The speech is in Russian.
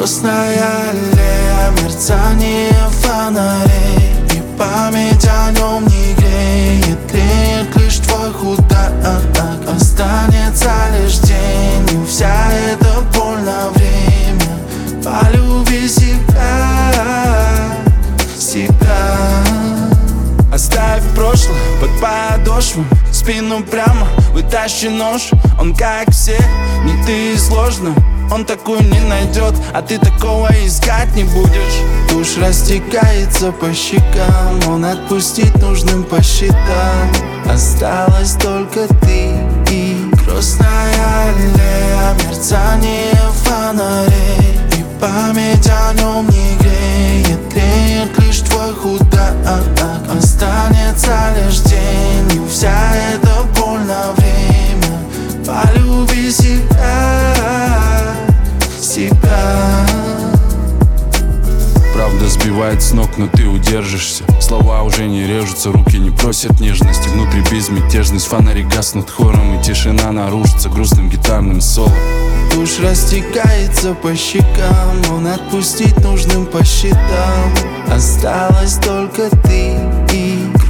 Грустная аллея, мерцание фонарей, и память о нем не греет. Тлеет лишь твой худак, останется лишь день, и вся эта боль на время. Полюби себя. Оставь прошлое под подошву, спину прямо, вытащи нож. Он как все, не ты сложно, он такую не найдет, а ты такого искать не будешь. Тушь растекается по щекам, он отпустить нужным посчитать. Осталась только ты и грустная аллея, мерцание фонарей, и память о нем не греет. Тлеет лишь твой худак, останется лишь день, и вся эта боль на время. Полюби себя. Правда сбивает с ног, но ты удержишься. Слова уже не режутся, руки не просят нежности. Внутри безмятежность, фонари гаснут хором, и тишина нарушится грустным гитарным соло. Тушь растекается по щекам, он отпустить нужным посчитал. Осталась только ты и